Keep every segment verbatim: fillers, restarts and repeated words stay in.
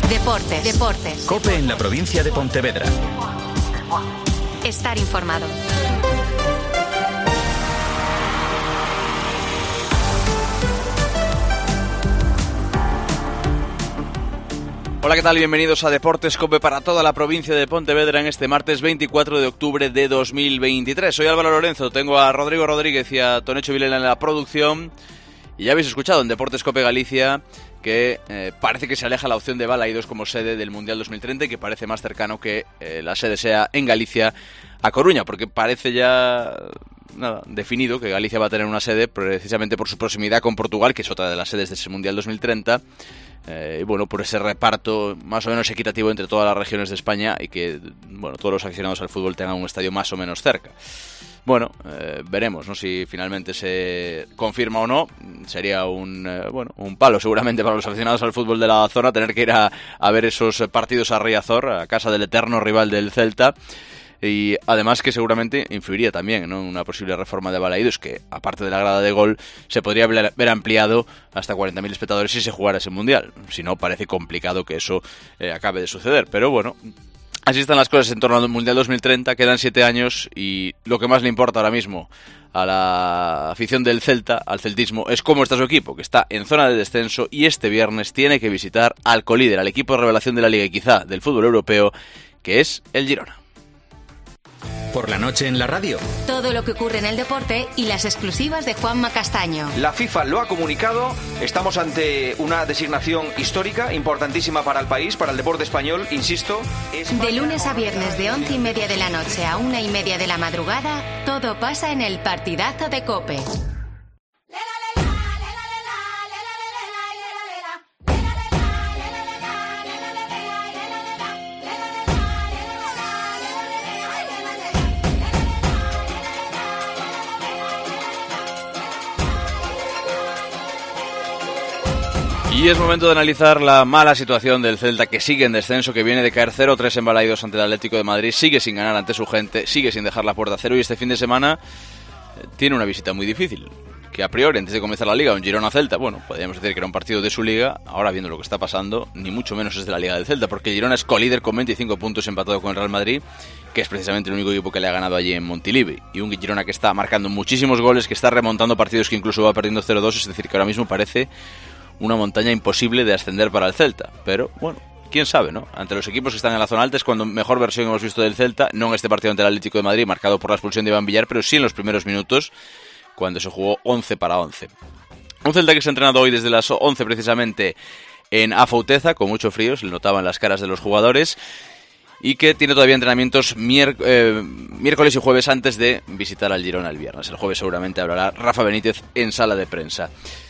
Deportes. Deportes. COPE en la provincia de Pontevedra. Estar informado. Hola, ¿qué tal? Bienvenidos a Deportes COPE para toda la provincia de Pontevedra en este martes veinticuatro de octubre de dos mil veintitrés. Soy Álvaro Lorenzo, tengo a Rodrigo Rodríguez y a Tonecho Vilela en la producción. Y ya habéis escuchado en Deportes COPE Galicia que eh, parece que se aleja la opción de Balaídos como sede del Mundial dos mil treinta y que parece más cercano que eh, la sede sea en Galicia, a Coruña, porque parece ya nada, definido que Galicia va a tener una sede precisamente por su proximidad con Portugal, que es otra de las sedes de ese Mundial dos mil treinta. Eh, y bueno, por ese reparto más o menos equitativo entre todas las regiones de España y que bueno, todos los aficionados al fútbol tengan un estadio más o menos cerca. Bueno, eh, veremos, ¿no? Si finalmente se confirma o no. Sería un eh, bueno un palo seguramente para los aficionados al fútbol de la zona tener que ir a, a ver esos partidos a Riazor, a casa del eterno rival del Celta. Y además que seguramente influiría también, ¿no?, una posible reforma de Balaídos, que aparte de la grada de gol se podría ver ampliado hasta cuarenta mil espectadores si se jugara ese Mundial. Si no, parece complicado que eso eh, acabe de suceder, pero bueno, así están las cosas en torno al Mundial dos mil treinta, quedan siete años y lo que más le importa ahora mismo a la afición del Celta, al celtismo, es cómo está su equipo, que está en zona de descenso y este viernes tiene que visitar al colíder, al equipo de revelación de la Liga y quizá del fútbol europeo, que es el Girona. Por la noche en la radio. Todo lo que ocurre en el deporte y las exclusivas de Juanma Castaño. La FIFA lo ha comunicado, estamos ante una designación histórica, importantísima para el país, para el deporte español, insisto. De lunes a viernes de once y media de la noche a una y media de la madrugada, todo pasa en el partidazo de COPE. Y es momento de analizar la mala situación del Celta, que sigue en descenso, que viene de caer cero tres en Balaídos ante el Atlético de Madrid, sigue sin ganar ante su gente, sigue sin dejar la puerta a cero y este fin de semana eh, tiene una visita muy difícil, que a priori antes de comenzar la Liga, un Girona-Celta, bueno, podríamos decir que era un partido de su Liga, ahora viendo lo que está pasando, ni mucho menos es de la Liga del Celta, porque Girona es colíder con veinticinco puntos empatado con el Real Madrid, que es precisamente el único equipo que le ha ganado allí en Montilivi, y un Girona que está marcando muchísimos goles, que está remontando partidos que incluso va perdiendo cero dos, es decir, que ahora mismo parece una montaña imposible de ascender para el Celta, pero bueno, quién sabe, ¿no? Ante los equipos que están en la zona alta es cuando mejor versión hemos visto del Celta, no en este partido ante el Atlético de Madrid, marcado por la expulsión de Iván Villar, pero sí en los primeros minutos, cuando se jugó once para once. Un Celta que se ha entrenado hoy desde las once precisamente en Afouteza, con mucho frío, se le notaba en las caras de los jugadores, y que tiene todavía entrenamientos mier- eh, miércoles y jueves antes de visitar al Girona el viernes. El jueves seguramente hablará Rafa Benítez en sala de prensa.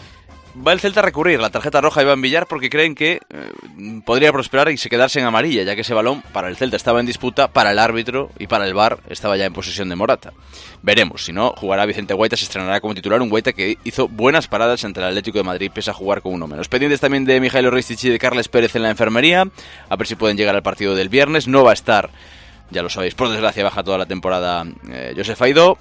Va el Celta a recurrir la tarjeta roja a Iván Villar porque creen que eh, podría prosperar y se quedarse en amarilla, ya que ese balón para el Celta estaba en disputa, para el árbitro y para el V A R estaba ya en posesión de Morata. Veremos, si no, jugará Vicente Guaita, se estrenará como titular un Guaita que hizo buenas paradas ante el Atlético de Madrid, pese a jugar con uno menos. Pendientes también de Mijailo Ristich y de Carles Pérez en la enfermería, a ver si pueden llegar al partido del viernes. No va a estar, ya lo sabéis, por desgracia baja toda la temporada eh, Josef Aidó.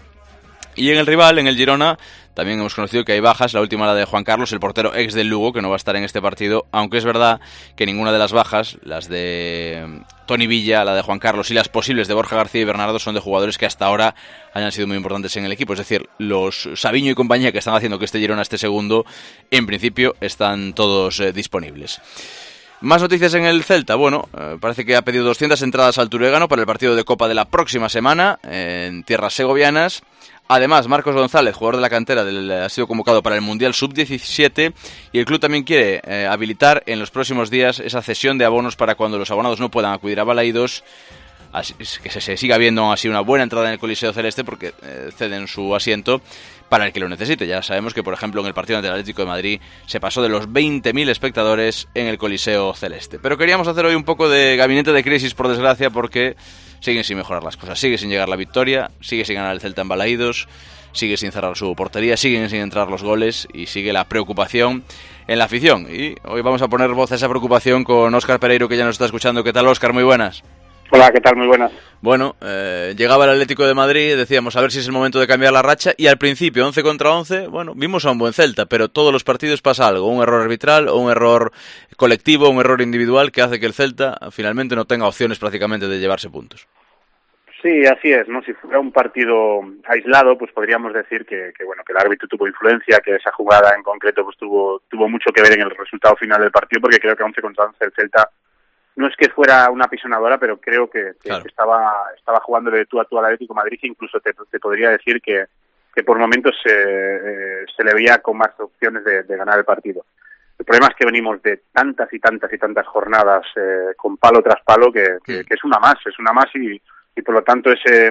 Y en el rival, en el Girona, también hemos conocido que hay bajas, la última la de Juan Carlos, el portero ex del Lugo, que no va a estar en este partido, aunque es verdad que ninguna de las bajas, las de Toni Villa, la de Juan Carlos y las posibles de Borja García y Bernardo, son de jugadores que hasta ahora hayan sido muy importantes en el equipo, es decir, los Sabiño y compañía que están haciendo que este Girona esté segundo, en principio están todos eh, disponibles. Más noticias en el Celta. Bueno, eh, parece que ha pedido doscientas entradas al Turegano para el partido de Copa de la próxima semana eh, en tierras segovianas. Además, Marcos González, jugador de la cantera, del, ha sido convocado para el Mundial sub diecisiete y el club también quiere eh, habilitar en los próximos días esa cesión de abonos para cuando los abonados no puedan acudir a Balaídos, así, que se, se siga viendo así una buena entrada en el Coliseo Celeste porque eh, ceden su asiento para el que lo necesite. Ya sabemos que, por ejemplo, en el partido ante el Atlético de Madrid se pasó de los veinte mil espectadores en el Coliseo Celeste. Pero queríamos hacer hoy un poco de gabinete de crisis, por desgracia, porque siguen sin mejorar las cosas, sigue sin llegar la victoria, sigue sin ganar el Celta en Balaídos, sigue sin cerrar su portería, siguen sin entrar los goles y sigue la preocupación en la afición. Y hoy vamos a poner voz a esa preocupación con Óscar Pereiro, que ya nos está escuchando. ¿Qué tal, Óscar? Muy buenas. Hola, ¿qué tal? Muy buenas. Bueno, eh, llegaba el Atlético de Madrid, decíamos a ver si es el momento de cambiar la racha, y al principio, once contra once, bueno, vimos a un buen Celta, pero todos los partidos pasa algo, un error arbitral o un error colectivo, un error individual que hace que el Celta finalmente no tenga opciones prácticamente de llevarse puntos. Sí, así es, ¿no? Si fuera un partido aislado, pues podríamos decir que, que bueno, que el árbitro tuvo influencia, que esa jugada en concreto pues tuvo tuvo mucho que ver en el resultado final del partido, porque creo que once contra once el Celta no es que fuera una apisonadora, pero creo que, que, claro. que estaba estaba jugando de tú a tú al Atlético de Madrid, que incluso te, te podría decir que, que por momentos se, eh, se le veía con más opciones de, de ganar el partido. El problema es que venimos de tantas y tantas y tantas jornadas eh, con palo tras palo que, que, sí. que es una más, es una más y y por lo tanto ese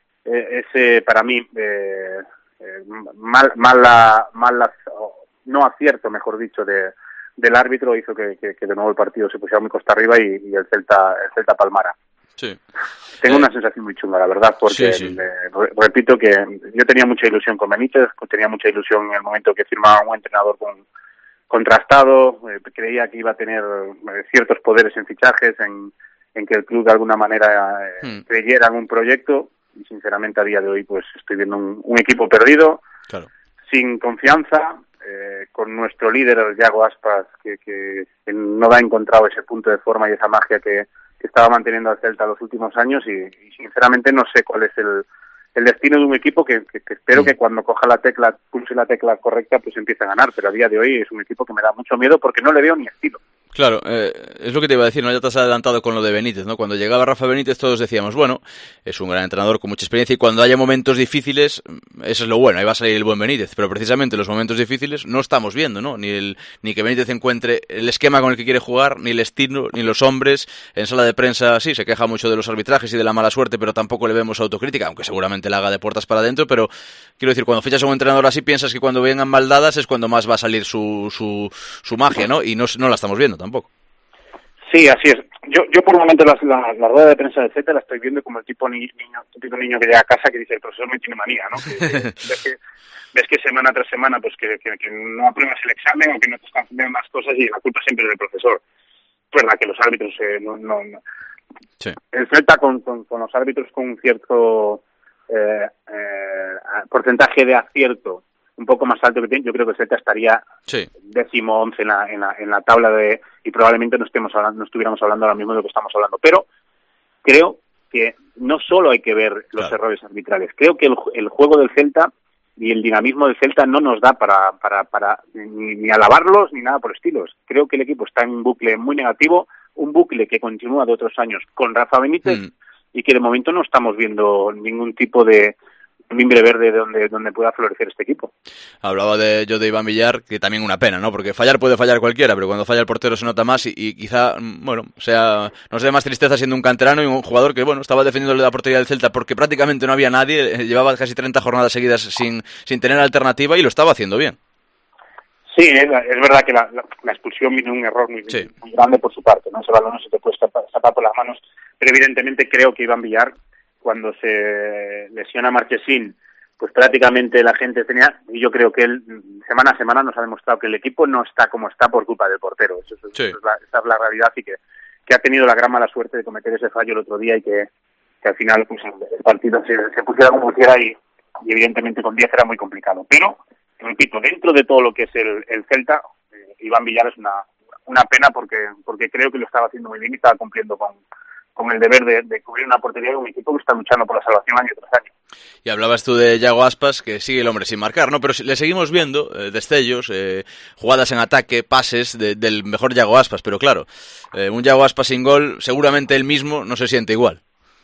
ese para mí eh, eh, mal mala mala no acierto mejor dicho de del árbitro hizo que, que, que de nuevo el partido se pusiera muy costa arriba y, y el Celta el Celta palmara. Sí. Tengo eh, una sensación muy chunga, la verdad, porque sí, sí. Eh, repito que yo tenía mucha ilusión con Benítez, tenía mucha ilusión en el momento que firmaba un entrenador con contrastado, eh, creía que iba a tener eh, ciertos poderes en fichajes, en en que el club de alguna manera eh, hmm. creyera en un proyecto, y sinceramente a día de hoy pues estoy viendo un, un equipo perdido, claro. sin confianza, eh, con nuestro líder, el Yago Aspas, que, que, que no ha encontrado ese punto de forma y esa magia que, que estaba manteniendo al Celta los últimos años, y, y sinceramente no sé cuál es el, el destino de un equipo que, que, que espero hmm. que cuando coja la tecla, pulse la tecla correcta, pues empiece a ganar, pero a día de hoy es un equipo que me da mucho miedo porque no le veo ni estilo. Claro, eh, es lo que te iba a decir, ¿no? Ya te has adelantado con lo de Benítez, ¿no? Cuando llegaba Rafa Benítez todos decíamos, bueno, es un gran entrenador con mucha experiencia y cuando haya momentos difíciles, eso es lo bueno, ahí va a salir el buen Benítez, pero precisamente los momentos difíciles no estamos viendo, ¿no? Ni el, ni que Benítez encuentre el esquema con el que quiere jugar, ni el estilo, ni los hombres. En sala de prensa sí, se queja mucho de los arbitrajes y de la mala suerte, pero tampoco le vemos autocrítica, aunque seguramente la haga de puertas para adentro, pero quiero decir, cuando fichas a un entrenador así piensas que cuando vengan mal dadas es cuando más va a salir su, su, su magia, ¿no? Y no, no la estamos viendo tampoco. Sí, así es. Yo, yo por el momento la, la, la rueda de prensa de Z la estoy viendo como el tipo ni, niño, típico niño que llega a casa que dice el profesor me tiene manía, ¿no? Que, que, ves, que, ves que semana tras semana pues que, que, que no apruebas el examen o que no te están haciendo más cosas y la culpa siempre es del profesor. Es verdad que los árbitros eh, no, no, no. Sí. El Celta con, con, con los árbitros con un cierto eh, eh, porcentaje de acierto un poco más alto que tiene, yo creo que el Celta estaría sí. décimo once en la, en la en la tabla de y probablemente no estemos hablando, no estuviéramos hablando ahora mismo de lo que estamos hablando, pero creo que no solo hay que ver los claro. errores arbitrales, creo que el, el juego del Celta y el dinamismo del Celta no nos da para para para ni, ni alabarlos ni nada por estilos. Creo que el equipo está en un bucle muy negativo, un bucle que continúa de otros años con Rafa Benítez mm. y que de momento no estamos viendo ningún tipo de mimbre verde de donde, donde pueda florecer este equipo. Hablaba de yo de Iván Villar, que también una pena, ¿no? Porque fallar puede fallar cualquiera, pero cuando falla el portero se nota más y, y quizá, bueno, sea nos dé más tristeza siendo un canterano y un jugador que, bueno, estaba defendiendo la portería del Celta porque prácticamente no había nadie, llevaba casi treinta jornadas seguidas sin, sin tener alternativa y lo estaba haciendo bien. Sí, es, es verdad que la, la, la expulsión vino un error muy, sí. muy grande por su parte, ¿no? Ese balón no se te puede escapar, escapar por las manos, pero evidentemente creo que Iván Villar, cuando se lesiona a Marchesín, pues prácticamente la gente tenía, y yo creo que él semana a semana nos ha demostrado que el equipo no está como está por culpa del portero. Eso, eso, sí. eso es la, esa es la realidad y que, que ha tenido la gran mala suerte de cometer ese fallo el otro día y que, que al final pues, el partido se, se pusiera como pusiera y, y evidentemente con diez era muy complicado. Pero, repito, dentro de todo lo que es el, el Celta, eh, Iván Villar es una, una pena porque, porque creo que lo estaba haciendo muy bien y estaba cumpliendo con con el deber de, de cubrir una portería de un equipo que está luchando por la salvación año tras año. Y hablabas tú de Yago Aspas, que sigue el hombre sin marcar, ¿no? Pero le seguimos viendo eh, destellos, eh, jugadas en ataque, pases de, del mejor Yago Aspas, pero claro, eh, un Yago Aspas sin gol, seguramente él mismo no se siente igual.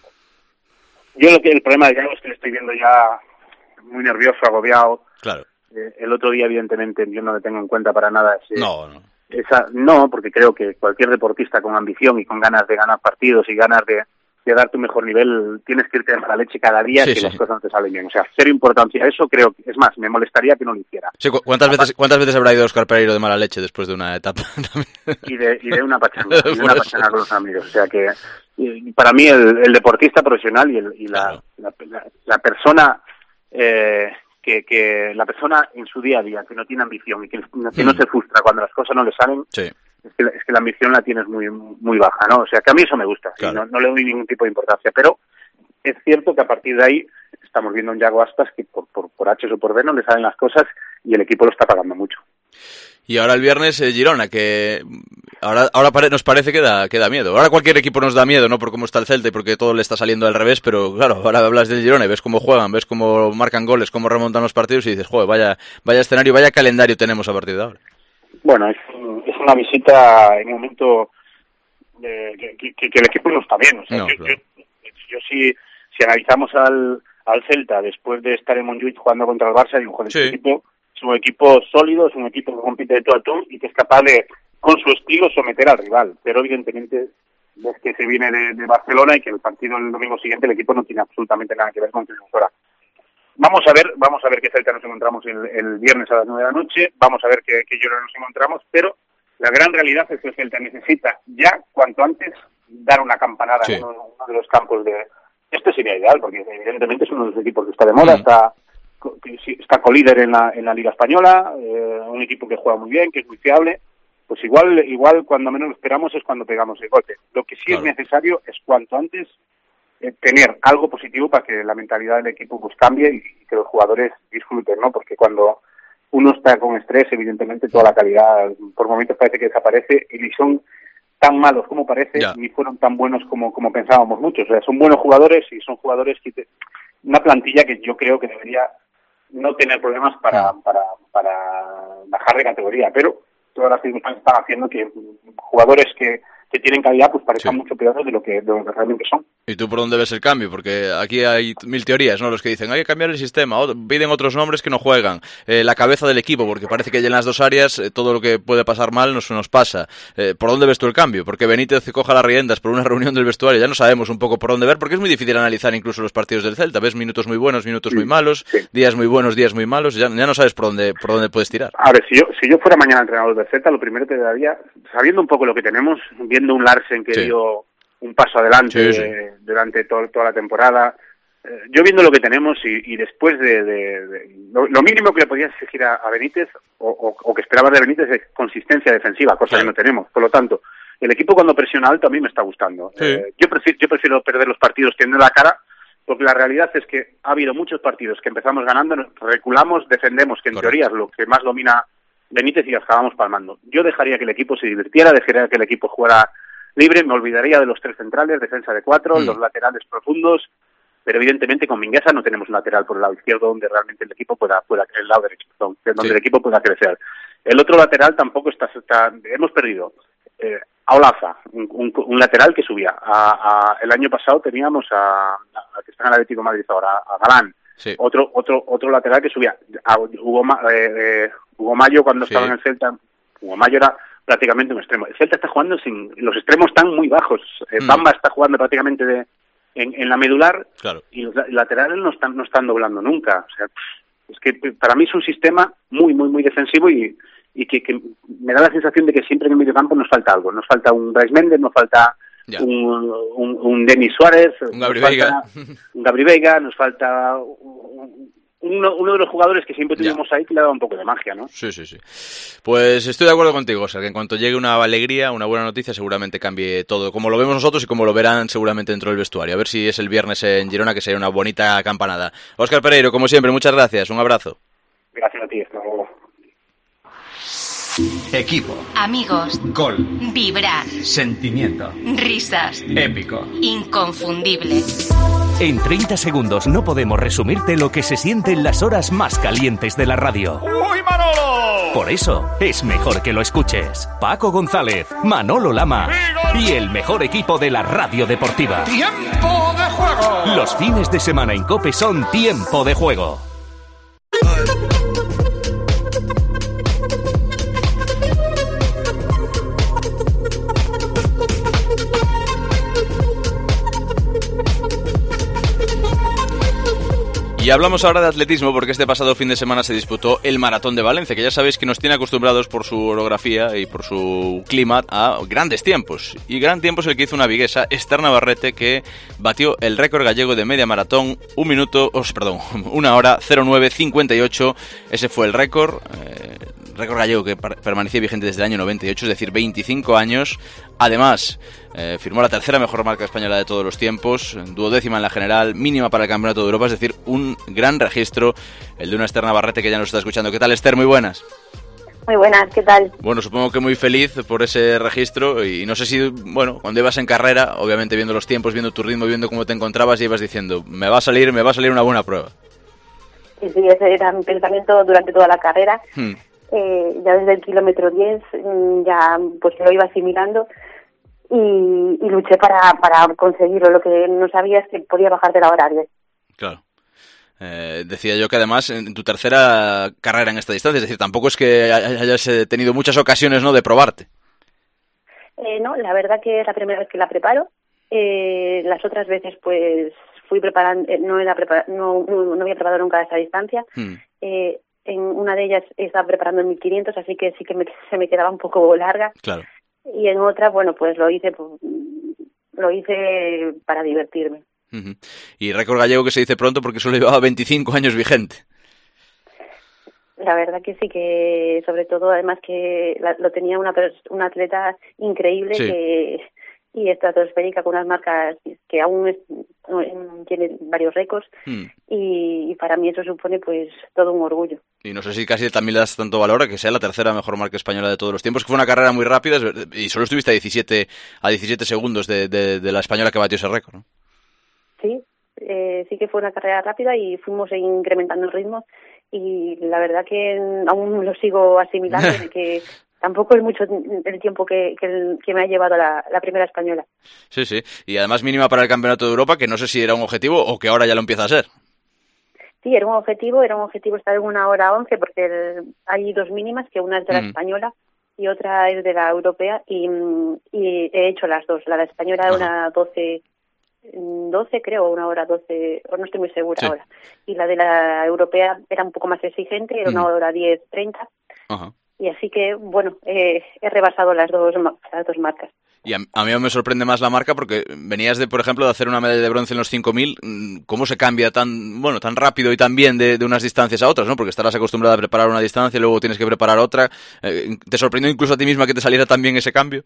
Yo lo que el problema de Yago es que le estoy viendo ya muy nervioso, agobiado. Claro. Eh, el otro día, evidentemente, yo no le tengo en cuenta para nada ese... No, no. Esa, no, porque creo que cualquier deportista con ambición y con ganas de ganar partidos y ganas de, de dar tu mejor nivel, tienes que irte a la leche cada día sí, que sí. las cosas no te salen bien. O sea, cero importancia. Eso creo que, es más, me molestaría que no lo hiciera. Sí, ¿cuántas veces cuántas veces habrá ido Óscar Pereiro de mala leche después de una etapa? y, de, y de una pachanga, y de una pachanga con los amigos. O sea que y para mí el, el deportista profesional y, el, y la, claro. la, la, la persona... Eh, Que, que la persona en su día a día, que no tiene ambición y que, que no se frustra cuando las cosas no le salen, sí. es que, es que la ambición la tienes muy muy baja, ¿no? O sea, que a mí eso me gusta, claro. no, no le doy ningún tipo de importancia, pero es cierto que a partir de ahí estamos viendo un Yago Aspas que por, por, por H o por B no le salen las cosas y el equipo lo está pagando mucho. Y ahora el viernes eh, Girona, que ahora ahora pare, nos parece que da, que da miedo. Ahora cualquier equipo nos da miedo, ¿no? Por cómo está el Celta y porque todo le está saliendo al revés, pero claro, ahora hablas del Girona y ves cómo juegan, ves cómo marcan goles, cómo remontan los partidos y dices, joder, vaya, vaya escenario, vaya calendario tenemos a partir de ahora. Bueno, es, es una visita en un momento de, que, que, que el equipo no está bien. O sea, no, yo, claro. yo, yo sí, si analizamos al, al Celta después de estar en Montjuïc jugando contra el Barça, digo, joder, sí. este equipo es un equipo sólido, es un equipo que compite de tú a tú y que es capaz de, con su estilo, someter al rival. Pero evidentemente ves que se viene de, de Barcelona y que el partido el domingo siguiente el equipo no tiene absolutamente nada que ver con Trifusora. Vamos a ver, vamos a ver qué Celta nos encontramos el, el viernes a las nueve de la noche, vamos a ver qué, qué Girona nos encontramos, pero la gran realidad es que el Celta necesita ya, cuanto antes, dar una campanada sí. en uno, uno de los campos de... Este sería ideal, porque evidentemente es uno de los equipos que está de moda, mm. está... está colíder en la en la Liga Española, eh, un equipo que juega muy bien, que es muy fiable, pues igual igual cuando menos lo esperamos es cuando pegamos el golpe. Lo que sí claro. es necesario es cuanto antes eh, tener algo positivo para que la mentalidad del equipo pues cambie y, y que los jugadores disfruten, ¿no? Porque cuando uno está con estrés, evidentemente toda la calidad por momentos parece que desaparece y ni son tan malos como parece, ya. ni fueron tan buenos como como pensábamos muchos. O sea, son buenos jugadores y son jugadores que te, una plantilla que yo creo que debería no tener problemas para, para, para bajar de categoría, pero todas las circunstancias están haciendo que jugadores que, que tienen calidad pues parezcan sí. mucho peores de lo que, de lo que realmente son. ¿Y tú por dónde ves el cambio? Porque aquí hay mil teorías, ¿no? Los que dicen hay que cambiar el sistema, o piden otros nombres que no juegan, eh, la cabeza del equipo, porque parece que ya en las dos áreas eh, todo lo que puede pasar mal nos, nos pasa. Eh, ¿Por dónde ves tú el cambio? Porque Benítez coja las riendas por una reunión del vestuario, ya no sabemos un poco por dónde ver, porque es muy difícil analizar incluso los partidos del Celta. Ves minutos muy buenos, minutos sí. muy malos, sí. días muy buenos, días muy malos, ya, ya no sabes por dónde por dónde puedes tirar. A ver, si yo si yo fuera mañana entrenador del Celta, lo primero que daría, sabiendo un poco lo que tenemos, viendo un Larsen que sí. dio un paso adelante sí, sí. Eh, durante todo, toda la temporada. Eh, yo viendo lo que tenemos y, y después de... de, de lo, lo mínimo que le podías exigir a, a Benítez o, o, o que esperabas de Benítez es consistencia defensiva, cosa claro. que no tenemos. Por lo tanto, el equipo cuando presiona alto a mí me está gustando. Sí. Eh, yo, prefiero, yo prefiero perder los partidos teniendo la cara, porque la realidad es que ha habido muchos partidos que empezamos ganando, reculamos, defendemos, que en Correcto. teoría es lo que más domina Benítez y acabamos palmando. Yo dejaría que el equipo se divirtiera, dejaría que el equipo jugara libre, me olvidaría de los tres centrales, defensa de cuatro, mm. los laterales profundos, pero evidentemente con Mingueza no tenemos un lateral por el lado izquierdo donde realmente el equipo pueda, pueda el lado derecho, perdón, donde sí. el equipo pueda crecer. El otro lateral tampoco está, está hemos perdido eh, a Olaza, un, un, un lateral que subía. A, a, el año pasado teníamos a, a que está en el Atlético de Madrid ahora, a Galán, sí. otro otro otro lateral que subía. A Hugo, eh, eh, Hugo Mayo cuando sí. estaba en el Celta, Hugo Mayo era prácticamente un extremo. El Celta está jugando sin... Los extremos están muy bajos. Eh, mm. Bamba está jugando prácticamente de, en, en la medular claro. y los laterales no están no están doblando nunca. O sea, es que para mí es un sistema muy, muy, muy defensivo y, y que, que me da la sensación de que siempre en el mediocampo nos falta algo. Nos falta un Brais Méndez, nos falta un, un, un Denis Suárez, un Gabri Veiga, un Gabri Veiga, nos falta... Un, Uno, uno de los jugadores que siempre tuvimos ya. ahí que le da un poco de magia, ¿no? Sí, sí, sí. Pues estoy de acuerdo contigo, o sea, que en cuanto llegue una alegría, una buena noticia, seguramente cambie todo, como lo vemos nosotros y como lo verán seguramente dentro del vestuario. A ver si es el viernes en Girona, que sería una bonita campanada. Óscar Pereiro, como siempre, muchas gracias, un abrazo. Gracias a ti, hasta luego. Equipo. Amigos. Gol. Vibrar. Sentimiento. Risas. Épico. Inconfundible. En treinta segundos no podemos resumirte lo que se siente en las horas más calientes de la radio. ¡Uy, Manolo! Por eso es mejor que lo escuches. Paco González, Manolo Lama y el mejor equipo de la radio deportiva. ¡Tiempo de juego! Los fines de semana en COPE son Tiempo de Juego. Y hablamos ahora de atletismo porque este pasado fin de semana se disputó el Maratón de Valencia, que ya sabéis que nos tiene acostumbrados por su orografía y por su clima a grandes tiempos. Y gran tiempo es el que hizo una viguesa, Esther Navarrete, que batió el récord gallego de media maratón, un minuto, oh, perdón, una hora, cero nueve cincuenta y ocho. Ese fue el récord. Eh, récord gallego que permanecía vigente desde el año noventa y ocho, es decir, veinticinco años. Además, eh, firmó la tercera mejor marca española de todos los tiempos, duodécima en la general, mínima para el Campeonato de Europa, es decir, un gran registro, el de una Esther Navarrete que ya nos está escuchando. ¿Qué tal, Esther? Muy buenas. Muy buenas, ¿qué tal? Bueno, supongo que muy feliz por ese registro y no sé si, bueno, cuando ibas en carrera, obviamente viendo los tiempos, viendo tu ritmo, viendo cómo te encontrabas, y ibas diciendo, me va a salir, me va a salir una buena prueba. Sí, sí, ese era mi pensamiento durante toda la carrera. Hmm. Eh, ya desde el kilómetro diez ya pues lo iba asimilando y, y luché para, para conseguirlo. Lo que no sabía es que podía bajar de la hora diez. Claro. Eh, decía yo que además en tu tercera carrera en esta distancia, es decir, tampoco es que hayas tenido muchas ocasiones, ¿no?, de probarte. Eh, no, la verdad que es la primera vez que la preparo. Eh, las otras veces pues fui preparando, eh, no, era prepara, no, no, no había preparado nunca esa distancia. Hmm. Eh, en una de ellas estaba preparando en mil quinientos, así que sí que me, se me quedaba un poco larga. Claro. Y en otra, bueno, pues lo hice, pues, lo hice para divertirme. Uh-huh. Y récord gallego que se dice pronto porque solo llevaba veinticinco años vigente. La verdad que sí, que sobre todo además que la, lo tenía una, una atleta increíble, sí, que y estratosférica, con unas marcas que aún es, tiene varios récords, hmm. y, y para mí eso supone pues todo un orgullo. Y no sé si casi también le das tanto valor a que sea la tercera mejor marca española de todos los tiempos, que fue una carrera muy rápida y solo estuviste a diecisiete, a diecisiete segundos de, de, de la española que batió ese récord, ¿no? Sí, eh, sí que fue una carrera rápida y fuimos incrementando el ritmo y la verdad que aún lo sigo asimilando de que tampoco es mucho el tiempo que, que, el, que me ha llevado la, la primera española. Sí, sí, y además mínima para el Campeonato de Europa, que no sé si era un objetivo o que ahora ya lo empieza a ser. Sí, era un objetivo, era un objetivo estar en una hora once porque el, hay dos mínimas, que una es de la mm. española y otra es de la europea y, y he hecho las dos. La de la española era una doce... doce creo, una hora doce, o no estoy muy segura sí. ahora. Y la de la europea era un poco más exigente, era una uh-huh. hora diez treinta. Uh-huh. Y así que, bueno, eh, he rebasado las dos, las dos marcas. Y a, a mí me sorprende más la marca porque venías de, por ejemplo, de hacer una medalla de bronce en los cinco mil. ¿Cómo se cambia tan, bueno, tan rápido y tan bien de, de unas distancias a otras, ¿no? Porque estarás acostumbrada a preparar una distancia y luego tienes que preparar otra. Eh, ¿Te sorprendió incluso a ti misma que te saliera tan bien ese cambio?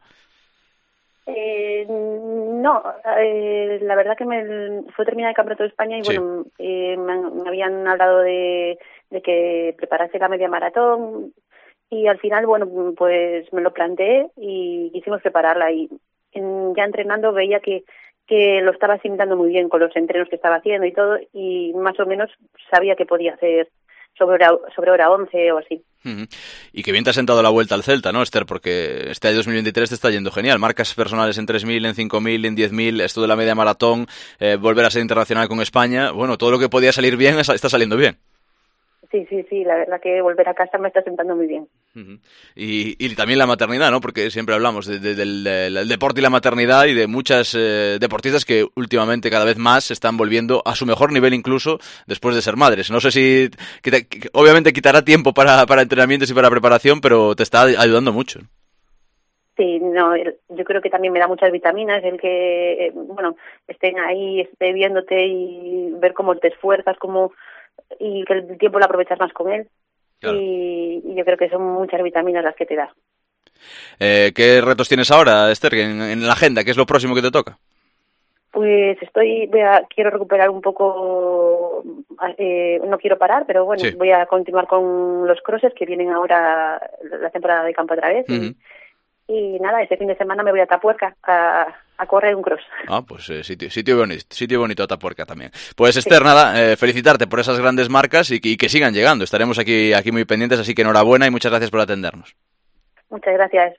Eh, no, eh, la verdad que me fue terminar el Campeonato de España y sí. bueno, eh, me, me habían hablado de, de que preparase la media maratón y al final, bueno, pues me lo planteé y quisimos prepararla y en, ya entrenando veía que, que lo estaba asimilando muy bien con los entrenos que estaba haciendo y todo y más o menos sabía que podía hacer sobre hora, sobre hora once o así. Uh-huh. Y que bien te has sentado la vuelta al Celta, ¿no, Esther? Porque este año dos mil veintitrés te está yendo genial. Marcas personales en tres mil, en cinco mil, en diez mil, esto de la media maratón, eh, volver a ser internacional con España. Bueno, todo lo que podía salir bien está saliendo bien. Sí, sí, sí, la verdad que volver a casa me está sentando muy bien. Uh-huh. Y, y también la maternidad, ¿no? Porque siempre hablamos de, de, del, del deporte y la maternidad y de muchas eh, deportistas que últimamente cada vez más se están volviendo a su mejor nivel incluso después de ser madres. No sé si... Que te, que obviamente quitará tiempo para, para entrenamientos y para preparación, pero te está ayudando mucho. Sí, no, yo creo que también me da muchas vitaminas el que, bueno, estén ahí, esté viéndote y ver cómo te esfuerzas, cómo... y que el tiempo lo aprovechas más con él. Claro. y, y yo creo que son muchas vitaminas las que te da. Eh, ¿Qué retos tienes ahora, Esther, en, en la agenda? ¿Qué es lo próximo que te toca? Pues estoy, voy a, quiero recuperar un poco, eh, no quiero parar, pero bueno, sí. voy a continuar con los crosses que vienen ahora la temporada de campo otra vez. Uh-huh. y, y nada, este fin de semana me voy a Atapuerca a... a correr un cross. Ah, pues eh, sitio, sitio bonito, sitio bonito Atapuerca también. Pues Esther, sí. nada, eh, felicitarte por esas grandes marcas y que, y que sigan llegando. Estaremos aquí, aquí muy pendientes, así que enhorabuena y muchas gracias por atendernos. Muchas gracias.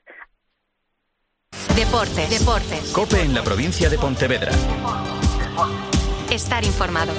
Deportes, deportes. COPE en la provincia de Pontevedra. Estar informado.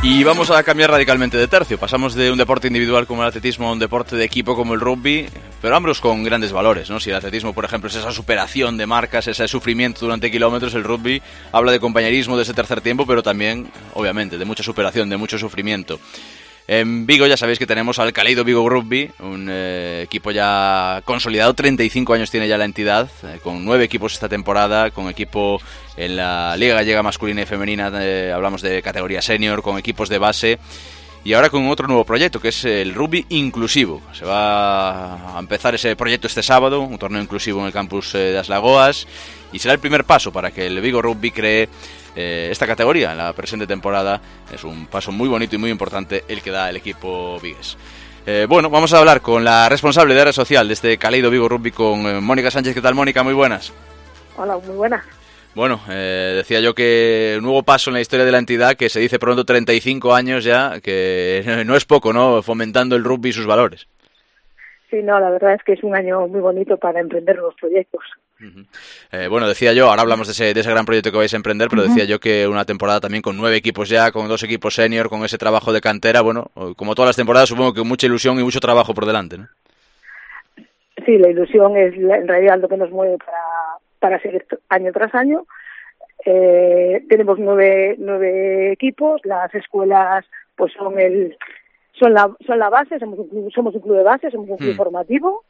Y vamos a cambiar radicalmente de tercio. Pasamos de un deporte individual como el atletismo a un deporte de equipo como el rugby, pero ambos con grandes valores, ¿no? Si el atletismo, por ejemplo, es esa superación de marcas, ese sufrimiento durante kilómetros, el rugby habla de compañerismo, de ese tercer tiempo, pero también, obviamente, de mucha superación, de mucho sufrimiento. En Vigo ya sabéis que tenemos al Caleido Vigo Rugby, un eh, equipo ya consolidado, treinta y cinco años tiene ya la entidad, eh, con nueve equipos esta temporada, con equipo en la Liga Gallega masculina y femenina, eh, hablamos de categoría senior, con equipos de base, y ahora con otro nuevo proyecto que es el rugby inclusivo. Se va a empezar ese proyecto este sábado, un torneo inclusivo en el campus eh, de As Lagoas, y será el primer paso para que el Vigo Rugby cree Eh, esta categoría en la presente temporada. Es un paso muy bonito y muy importante el que da el equipo vigués. Eh, bueno, vamos a hablar con la responsable de red social de este Caleido Vigo Rugby, con eh, Mónica Sánchez. ¿Qué tal, Mónica? Muy buenas. Hola, muy buenas. Bueno, eh, decía yo que un nuevo paso en la historia de la entidad, que se dice pronto, treinta y cinco años ya, que no es poco, ¿no? Fomentando el rugby y sus valores. Sí, no, la verdad es que es un año muy bonito para emprender nuevos proyectos. Uh-huh. Eh, bueno, decía yo, ahora hablamos de ese, de ese gran proyecto que vais a emprender, pero uh-huh. decía yo que una temporada también con nueve equipos ya, con dos equipos senior, con ese trabajo de cantera, bueno, como todas las temporadas, supongo que mucha ilusión y mucho trabajo por delante, ¿no? Sí, la ilusión es en realidad lo que nos mueve para, para seguir año tras año. Eh, tenemos nueve, nueve equipos, las escuelas pues son el son la son la base, somos un club, somos un club de base, somos un club mm. formativo.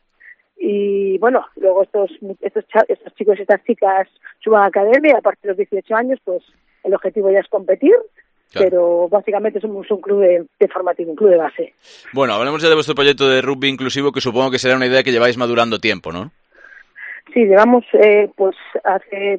Y bueno, luego estos estos, estos chicos y estas chicas suban a academia, a partir de los dieciocho años, pues el objetivo ya es competir, claro. Pero básicamente somos un club de, de formativo, un club de base. Bueno, hablemos ya de vuestro proyecto de rugby inclusivo, que supongo que será una idea que lleváis madurando tiempo, ¿no? Sí, llevamos eh, pues hace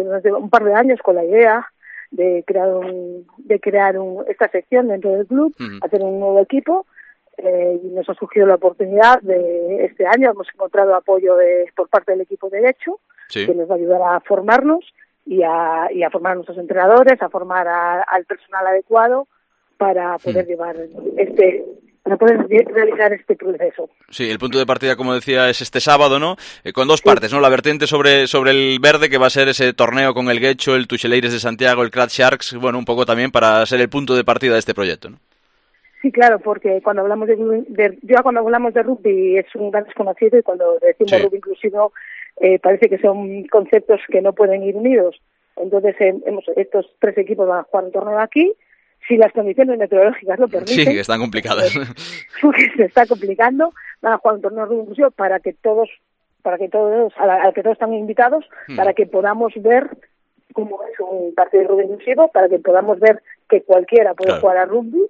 un par de años con la idea de crear un, de crear un, esta sección dentro del club, uh-huh. hacer un nuevo equipo. Eh, y nos ha surgido la oportunidad de este año, hemos encontrado apoyo de, por parte del equipo de Derecho, sí. que nos va a ayudar a formarnos y a, y a formar a nuestros entrenadores, a formar a, al personal adecuado para poder sí. llevar este para poder realizar este proceso. Sí, el punto de partida, como decía, es este sábado, ¿no? Eh, con dos sí. partes, ¿no? La vertiente sobre sobre el verde, que va a ser ese torneo con el Guecho, el Tuxeleires de Santiago, el Crat Sharks, bueno, un poco también para ser el punto de partida de este proyecto, ¿no? Sí, claro, porque cuando hablamos de, de ya cuando hablamos de rugby es un gran desconocido, y cuando decimos sí. rugby inclusivo eh, parece que son conceptos que no pueden ir unidos. Entonces eh, hemos, estos tres equipos van a jugar un torneo aquí, si las condiciones meteorológicas lo permiten. Sí, que están complicadas. Eh, porque se está complicando, van a jugar un torneo de rugby inclusivo para que todos, para que todos, a la, a que todos están invitados, hmm. para que podamos ver cómo es un partido de rugby inclusivo, para que podamos ver que cualquiera puede claro. jugar a rugby.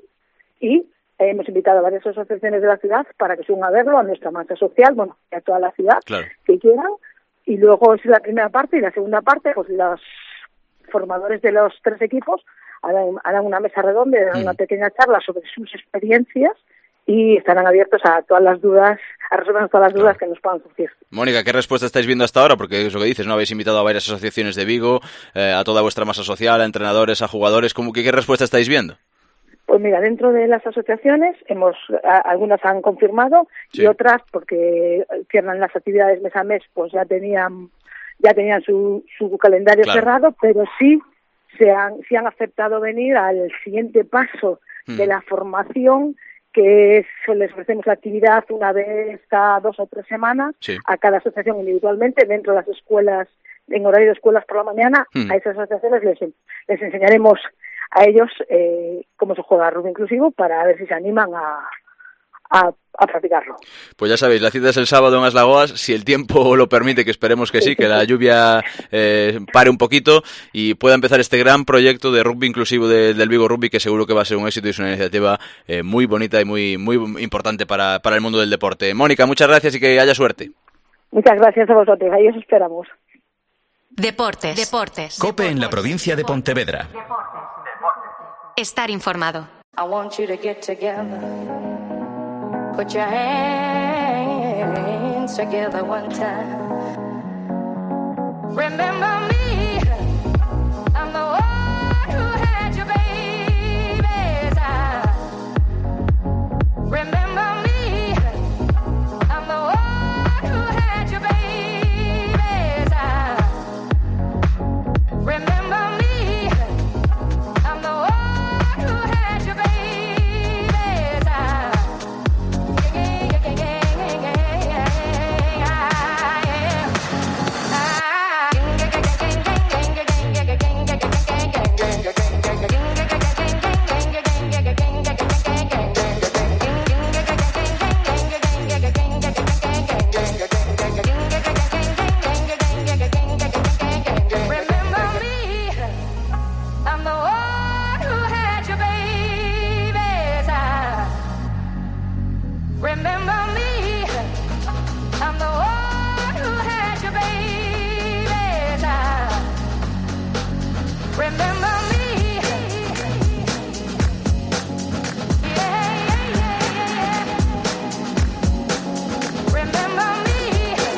Y hemos invitado a varias asociaciones de la ciudad para que suban a verlo, a nuestra masa social, bueno, a toda la ciudad, claro. que quieran. Y luego esa es la primera parte, y la segunda parte, pues los formadores de los tres equipos harán, harán una mesa redonda, harán mm. una pequeña charla sobre sus experiencias y estarán abiertos a todas las dudas, a resolver todas las dudas claro. que nos puedan surgir. Mónica, ¿qué respuesta estáis viendo hasta ahora? Porque es lo que dices, ¿no? Habéis invitado a varias asociaciones de Vigo, eh, a toda vuestra masa social, a entrenadores, a jugadores. ¿Cómo que qué respuesta estáis viendo? Pues mira, dentro de las asociaciones hemos a, algunas han confirmado sí. y otras, porque cierran las actividades mes a mes, pues ya tenían ya tenían su, su calendario claro. cerrado, pero sí se han sí han aceptado venir al siguiente paso mm. de la formación, que es, les ofrecemos la actividad una vez cada dos o tres semanas sí. a cada asociación individualmente dentro de las escuelas, en horario de escuelas por la mañana. Mm. A esas asociaciones les, les enseñaremos a ellos eh, cómo se juega rugby inclusivo, para ver si se animan a, a, a practicarlo. Pues ya sabéis, la cita es el sábado en As Lagoas, si el tiempo lo permite, que esperemos que sí, sí que sí. la lluvia eh, pare un poquito y pueda empezar este gran proyecto de rugby inclusivo de, del Vigo Rugby, que seguro que va a ser un éxito y es una iniciativa eh, muy bonita y muy, muy importante para, para el mundo del deporte. Mónica, muchas gracias y que haya suerte. Muchas gracias a vosotros, ahí os esperamos. Deportes. Deportes. COPE en la provincia de Pontevedra. Estar informado. I want you to get together. Put your hands together one time. Remember me. I'm the one who had your babies. I remember me. I'm the one who had your babies. I remember me. I'm the one who had your Remember me. Yeah, yeah, yeah, yeah. Remember me.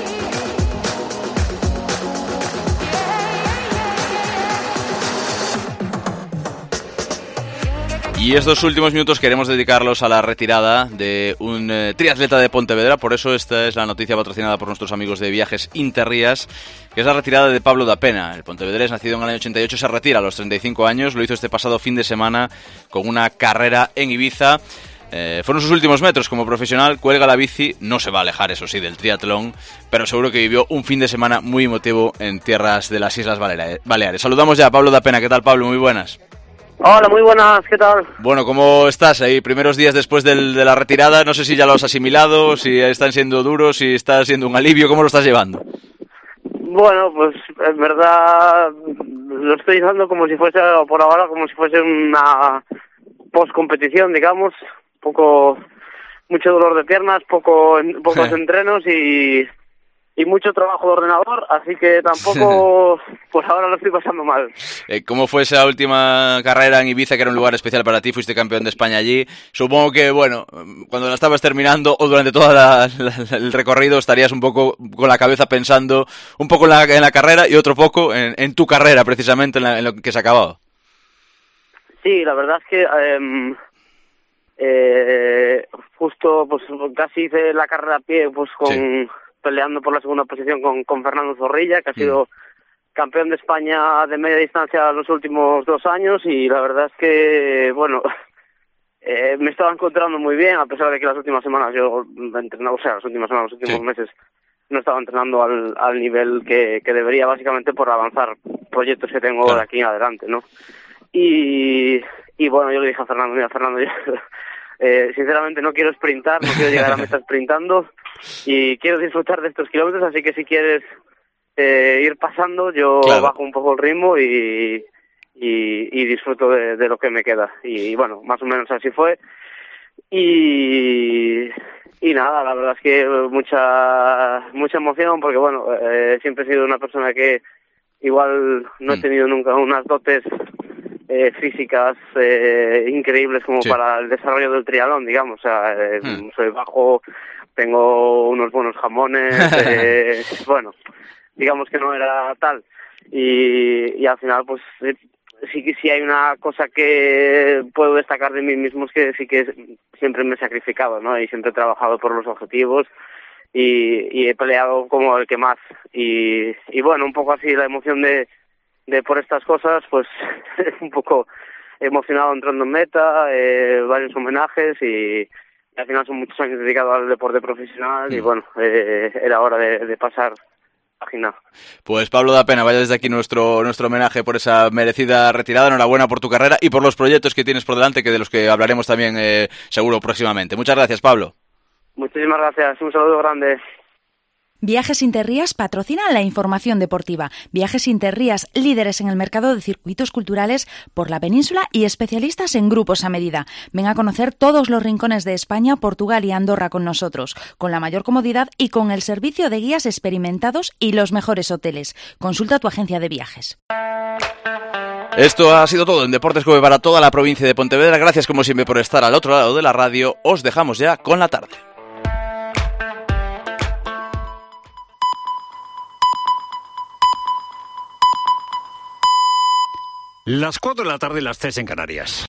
Y estos últimos minutos queremos dedicarlos a la retirada de un eh, triatleta de Pontevedra, por eso esta es la noticia patrocinada por nuestros amigos de Viajes Interrías, que es la retirada de Pablo da Pena. El pontevedrés, nacido en el año ochenta y ocho, se retira a los treinta y cinco años, lo hizo este pasado fin de semana con una carrera en Ibiza. Eh, fueron sus últimos metros como profesional, cuelga la bici, no se va a alejar, eso sí, del triatlón, pero seguro que vivió un fin de semana muy emotivo en tierras de las Islas Baleares. Saludamos ya a Pablo da Pena. ¿Qué tal, Pablo? Muy buenas. Hola, muy buenas, ¿qué tal? Bueno, ¿cómo estás ahí? Primeros días después del, de la retirada, no sé si ya lo has asimilado, si están siendo duros, si está siendo un alivio, ¿cómo lo estás llevando? Bueno, pues en verdad lo estoy llevando como si fuese, por ahora, como si fuese una post-competición, digamos, poco, mucho dolor de piernas, poco, pocos entrenos y... y mucho trabajo de ordenador, así que tampoco por ahora lo estoy pasando mal. Eh, ¿Cómo fue esa última carrera en Ibiza, que era un lugar especial para ti? Fuiste campeón de España allí. Supongo que, bueno, cuando la estabas terminando o durante todo el recorrido estarías un poco con la cabeza pensando un poco en la, en la carrera y otro poco en, en tu carrera, precisamente, en, la, en lo que se acababa. Sí, la verdad es que eh, eh, justo pues casi hice la carrera a pie pues con... Sí. Peleando por la segunda posición con, con Fernando Zorrilla, que ha sido mm. campeón de España de media distancia los últimos dos años, y la verdad es que, bueno, eh, me estaba encontrando muy bien, a pesar de que las últimas semanas yo entrenaba, o sea, las últimas semanas, los últimos sí. meses no estaba entrenando al, al nivel que, que debería, básicamente por avanzar proyectos que tengo claro. de aquí en adelante, ¿no? Y, y bueno, yo le dije a Fernando, mira, Fernando, yo, eh, sinceramente no quiero sprintar, no quiero llegar a meta sprintando, y quiero disfrutar de estos kilómetros, así que si quieres eh, ir pasando, yo claro. bajo un poco el ritmo y, y, y disfruto de, de lo que me queda. Y, y bueno, más o menos así fue. Y, y nada, la verdad es que mucha mucha emoción, porque bueno, eh, siempre he sido una persona que igual no he tenido nunca unas dotes eh, físicas eh, increíbles como sí. para el desarrollo del triatlón, digamos. O sea, eh, hmm. soy bajo, tengo unos buenos jamones, eh, bueno, digamos que no era tal. Y, y al final, pues, eh, sí que sí hay una cosa que puedo destacar de mí mismo, es que sí que siempre me he sacrificado, ¿no? Y siempre he trabajado por los objetivos y, y he peleado como el que más. Y, y bueno, un poco así la emoción de, de por estas cosas, pues, un poco emocionado entrando en meta, eh, varios homenajes y... al final son muchos años dedicados al deporte profesional mm. y bueno, eh, era hora de, de pasar página. Pues Pablo da Pena, vaya desde aquí nuestro nuestro homenaje por esa merecida retirada. Enhorabuena por tu carrera y por los proyectos que tienes por delante, que de los que hablaremos también eh, seguro próximamente. Muchas gracias, Pablo. Muchísimas gracias, un saludo grande. Viajes Interrías patrocinan la información deportiva. Viajes Interrías, líderes en el mercado de circuitos culturales por la península y especialistas en grupos a medida. Ven a conocer todos los rincones de España, Portugal y Andorra con nosotros, con la mayor comodidad y con el servicio de guías experimentados y los mejores hoteles. Consulta tu agencia de viajes. Esto ha sido todo en Deportes Cope para toda la provincia de Pontevedra. Gracias como siempre por estar al otro lado de la radio. Os dejamos ya con la tarde. Las cuatro de la tarde, las tres en Canarias.